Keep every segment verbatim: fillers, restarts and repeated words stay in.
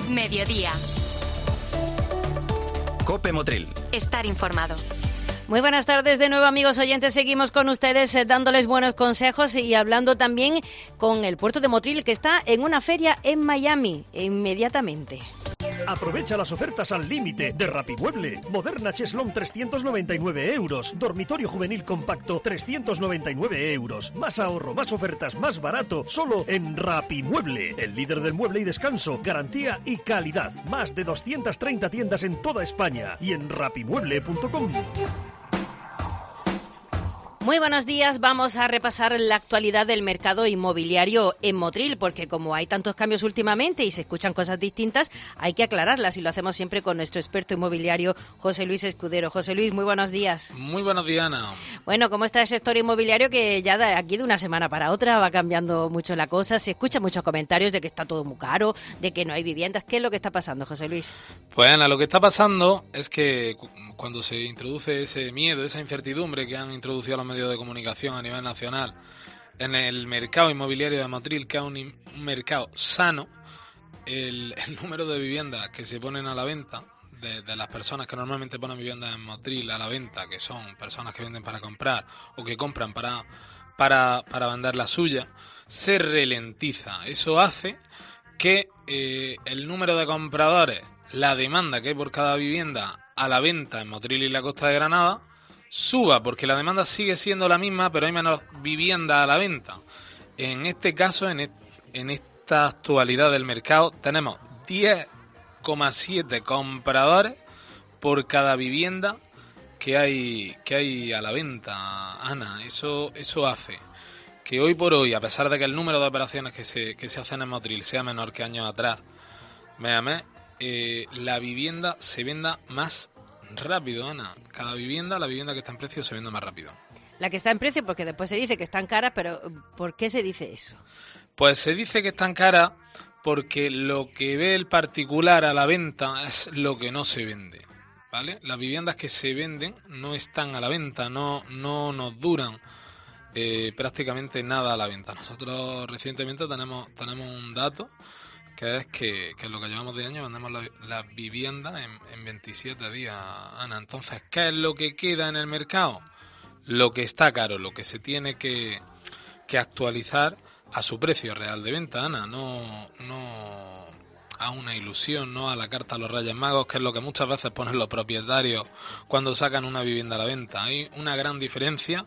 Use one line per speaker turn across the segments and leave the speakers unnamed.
Mediodía.
COPE Motril.
Estar informado.
Muy buenas tardes de nuevo, amigos oyentes. Seguimos con ustedes eh, dándoles buenos consejos y hablando también con el puerto de Motril, que está en una feria en Miami, inmediatamente.
Aprovecha las ofertas al límite de Rapimueble. Moderna Cheslong trescientos noventa y nueve euros. Dormitorio juvenil compacto trescientos noventa y nueve euros. Más ahorro, más ofertas, más barato. Solo en Rapimueble. El líder del mueble y descanso. Garantía y calidad. Más de doscientas treinta tiendas en toda España. Y en rapimueble punto com.
Muy buenos días, vamos a repasar la actualidad del mercado inmobiliario en Motril, porque como hay tantos cambios últimamente y se escuchan cosas distintas, hay que aclararlas y lo hacemos siempre con nuestro experto inmobiliario, José Luis Escudero. José Luis, muy buenos días.
Muy buenos días, Ana.
Bueno, ¿cómo está el sector inmobiliario que ya de aquí de una semana para otra va cambiando mucho la cosa? Se escuchan muchos comentarios de que está todo muy caro, de que no hay viviendas. ¿Qué es lo que está pasando, José Luis?
Pues Ana, lo que está pasando es que cuando se introduce ese miedo, esa incertidumbre que han introducido los medios de comunicación a nivel nacional en el mercado inmobiliario de Motril, que es un, un mercado sano, el, el número de viviendas que se ponen a la venta, de, de las personas que normalmente ponen viviendas en Motril a la venta, que son personas que venden para comprar o que compran para, para, para vender la suya, se ralentiza. Eso hace que eh, el número de compradores, la demanda que hay por cada vivienda a la venta en Motril y la Costa de Granada, suba, porque la demanda sigue siendo la misma, pero hay menos vivienda a la venta. En este caso, en, et, en esta actualidad del mercado, tenemos diez coma siete compradores por cada vivienda que hay que hay a la venta, Ana. Eso eso hace que hoy por hoy, a pesar de que el número de operaciones que se que se hacen en Motril sea menor que años atrás, mes a mes, eh, la vivienda se venda más rápido, Ana. Cada vivienda, la vivienda que está en precio, se vende más rápido.
La que está en precio, porque después se dice que están caras, pero ¿por qué se dice eso?
Pues se dice que están caras porque lo que ve el particular a la venta es lo que no se vende, ¿vale? Las viviendas que se venden no están a la venta, no, no nos duran eh, prácticamente nada a la venta. Nosotros recientemente tenemos, tenemos un dato que es que, que en lo que llevamos de año vendemos la, la vivienda en, en veintisiete días, Ana. Entonces, ¿qué es lo que queda en el mercado? Lo que está caro, lo que se tiene que, que actualizar a su precio real de venta, Ana. No, no a una ilusión, no a la carta a los Reyes Magos, que es lo que muchas veces ponen los propietarios cuando sacan una vivienda a la venta. Hay una gran diferencia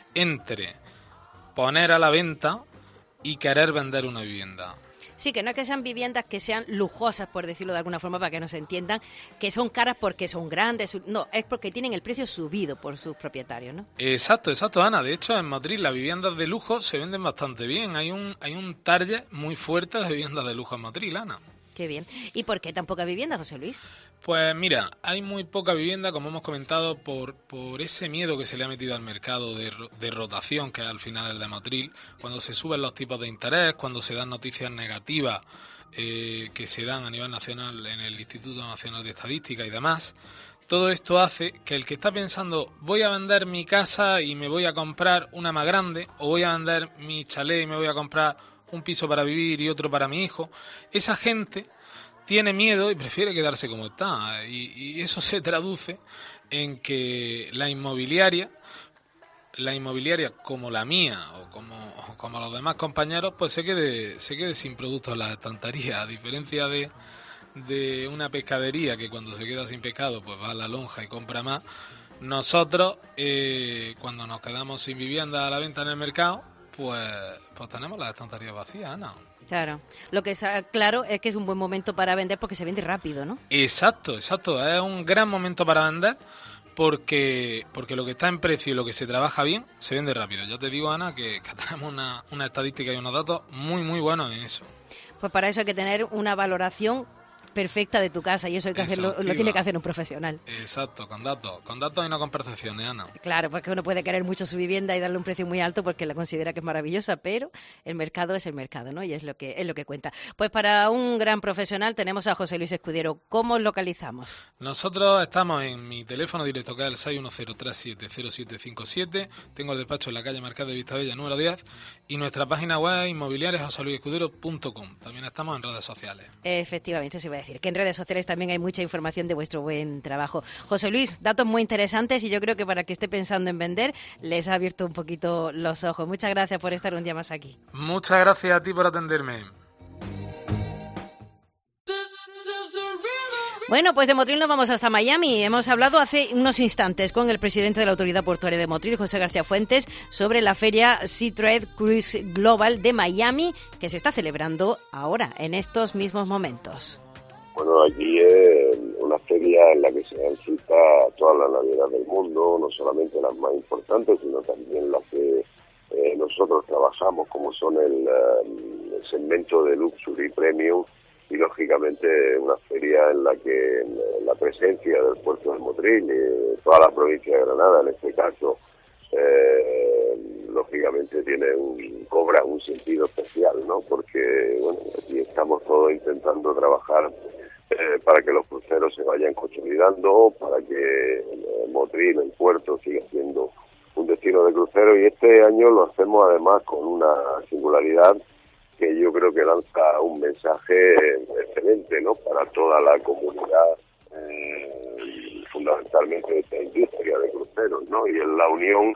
entre poner a la venta y querer vender una vivienda.
Sí, que no es que sean viviendas que sean lujosas, por decirlo de alguna forma, para que nos entiendan, que son caras porque son grandes. No, es porque tienen el precio subido por sus propietarios, ¿no?
Exacto, exacto, Ana. De hecho, en Madrid las viviendas de lujo se venden bastante bien. Hay un hay un target muy fuerte de viviendas de lujo en Madrid, Ana.
Qué bien. ¿Y por qué tan poca vivienda, José Luis?
Pues mira, hay muy poca vivienda, como hemos comentado, por, por ese miedo que se le ha metido al mercado de, de rotación, que es al final el de Motril, cuando se suben los tipos de interés, cuando se dan noticias negativas eh, que se dan a nivel nacional en el Instituto Nacional de Estadística y demás. Todo esto hace que el que está pensando voy a vender mi casa y me voy a comprar una más grande, o voy a vender mi chalet y me voy a comprar un piso para vivir y otro para mi hijo, esa gente tiene miedo y prefiere quedarse como está, y, y eso se traduce en que la inmobiliaria, la inmobiliaria como la mía o como, o como los demás compañeros, pues se quede se quede sin productos en las estanterías, a diferencia de, de una pescadería que cuando se queda sin pescado pues va a la lonja y compra más. Nosotros, eh, cuando nos quedamos sin vivienda a la venta en el mercado, pues, pues tenemos las estanterías vacías, Ana.
Claro. Lo que está claro es que es un buen momento para vender porque se vende rápido, ¿no?
Exacto, exacto. Es un gran momento para vender porque porque lo que está en precio y lo que se trabaja bien se vende rápido. Ya te digo, Ana, que, que tenemos una, una estadística y unos datos muy, muy buenos en eso.
Pues para eso hay que tener una valoración perfecta de tu casa y eso hay que hacerlo, lo tiene que hacer un profesional.
Exacto, con datos, con datos y no con percepciones, Ana.
Claro, porque uno puede querer mucho su vivienda y darle un precio muy alto porque la considera que es maravillosa, pero el mercado es el mercado, ¿no? Y es lo que es lo que cuenta. Pues para un gran profesional tenemos a José Luis Escudero. ¿Cómo os localizamos?
Nosotros estamos en mi teléfono directo, que es el seis uno cero tres siete cero siete cinco siete. Tengo el despacho en la calle Marqués de Vistabella número diez y nuestra página web inmobiliaria jose luis escudero punto com. También estamos en redes sociales.
Efectivamente, se va decir que en redes sociales también hay mucha información de vuestro buen trabajo. José Luis, datos muy interesantes y yo creo que para que esté pensando en vender les ha abierto un poquito los ojos. Muchas gracias por estar un día más aquí.
Muchas gracias a ti por atenderme.
Bueno, pues de Motril nos vamos hasta Miami. Hemos hablado hace unos instantes con el presidente de la Autoridad Portuaria de Motril, José García Fuentes, sobre la feria Sea Trade Cruise Global de Miami, que se está celebrando ahora, en estos mismos momentos.
Bueno, allí es una feria en la que se dan cita a todas las navieras del mundo, no solamente las más importantes, sino también las que eh, nosotros trabajamos, como son el, el segmento de Luxury Premium, y lógicamente una feria en la que la presencia del puerto de Motril y toda la provincia de Granada, en este caso, eh, lógicamente tiene un, cobra un sentido especial, ¿no? Porque bueno, aquí estamos todos intentando trabajar eh, para que los cruceros se vayan consolidando, para que eh, Motril, el puerto, siga siendo un destino de crucero, y este año lo hacemos además con una singularidad que yo creo que lanza un mensaje excelente, ¿no?, para toda la comunidad, eh, fundamentalmente de esta industria de cruceros, ¿no?, y es la unión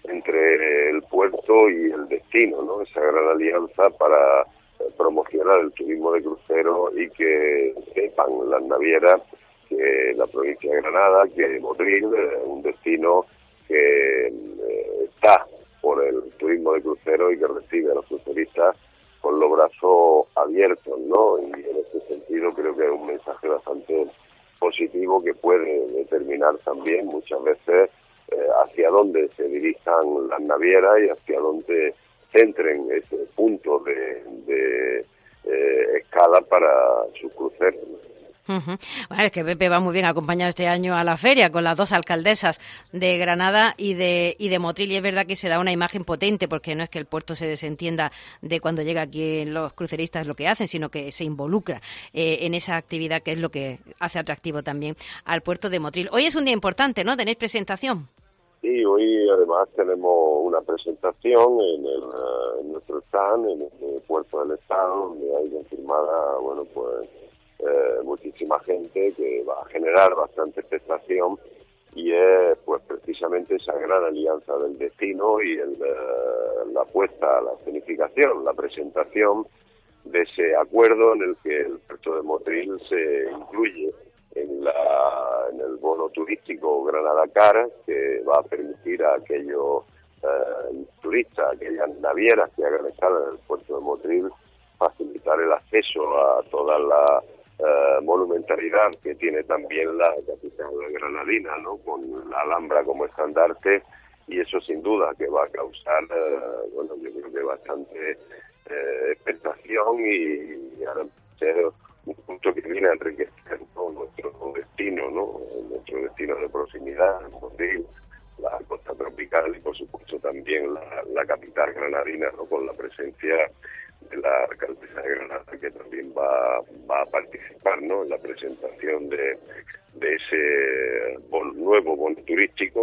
entre el puerto y el destino, ¿no?, esa gran alianza para promocionar el turismo de crucero y que sepan las navieras que la provincia de Granada, que Motril es un destino que eh, está por el turismo de crucero y que recibe a los cruceristas con los brazos abiertos, ¿no? Y en ese sentido creo que es un mensaje bastante positivo que puede determinar también muchas veces eh, hacia dónde se dirijan las navieras y hacia dónde centren ese punto de, de eh, escala para sus cruceros.
Uh-huh. Bueno, es que Pepe va muy bien acompañado este año a la feria con las dos alcaldesas de Granada y de y de Motril, y es verdad que se da una imagen potente, porque no es que el puerto se desentienda de cuando llega aquí los cruceristas lo que hacen, sino que se involucra eh, en esa actividad, que es lo que hace atractivo también al puerto de Motril. Hoy es un día importante, ¿no? ¿Tenéis presentación?
Sí, hoy además tenemos una presentación en, el, en nuestro stand, en el puerto del Estado, donde hay confirmada, bueno, pues Eh, muchísima gente, que va a generar bastante expectación, y es pues precisamente esa gran alianza del destino y el, eh, la apuesta a la escenificación, la presentación de ese acuerdo en el que el puerto de Motril se incluye en, la, en el bono turístico Granada Car, que va a permitir a aquellos eh, turistas, aquellas navieras que hagan escala en el puerto de Motril, facilitar el acceso a toda la Uh, monumentalidad que tiene también la capital granadina, ¿no?, con la Alhambra como estandarte, y eso sin duda que va a causar, uh, bueno, yo creo que bastante uh, expectación y, y a ser un punto que viene a enriquecer, ¿no?, nuestro destino, ¿no?, nuestro destino de proximidad, Motril, la costa tropical y por supuesto también la, la capital granadina, ¿no?, con la presencia de la alcaldesa de Granada, que también va, va a participar, ¿no?, en la presentación de, de ese bon, nuevo bono turístico,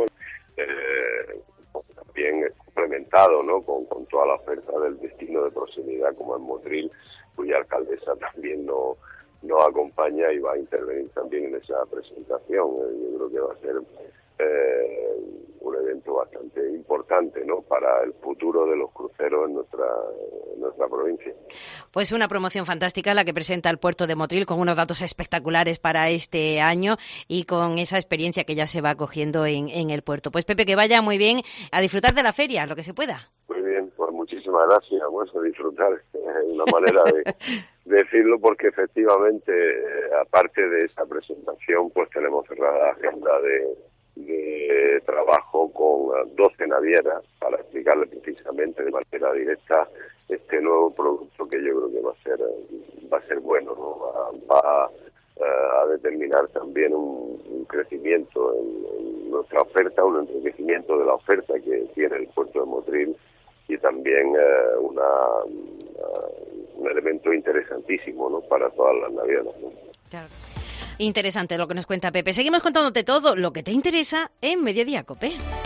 eh, también complementado, ¿no?, con, con toda la oferta del destino de proximidad como es Motril, cuya alcaldesa también nos no acompaña y va a intervenir también en esa presentación. Eh, yo creo que va a ser eh, un evento bastante importante, ¿no?, para el futuro de los cruceros en nuestra en nuestra provincia.
Pues una promoción fantástica la que presenta el puerto de Motril, con unos datos espectaculares para este año y con esa experiencia que ya se va cogiendo en, en el puerto. Pues Pepe, que vaya muy bien a disfrutar de la feria, lo que se pueda.
Muy bien, pues muchísimas gracias. Bueno, a disfrutar es una manera de decirlo, porque efectivamente, aparte de esa presentación, pues tenemos cerrada la agenda de de trabajo con doce navieras para explicarle precisamente de manera directa este nuevo producto, que yo creo que va a ser va a ser bueno, ¿no? Va, va a, a determinar también un, un crecimiento en, en nuestra oferta, un enriquecimiento de la oferta que tiene el puerto de Motril, y también eh, una, una un elemento interesantísimo, ¿no?, para todas las navieras, ¿no?
Claro. Interesante lo que nos cuenta Pepe. Seguimos contándote todo lo que te interesa en Mediodía COPE.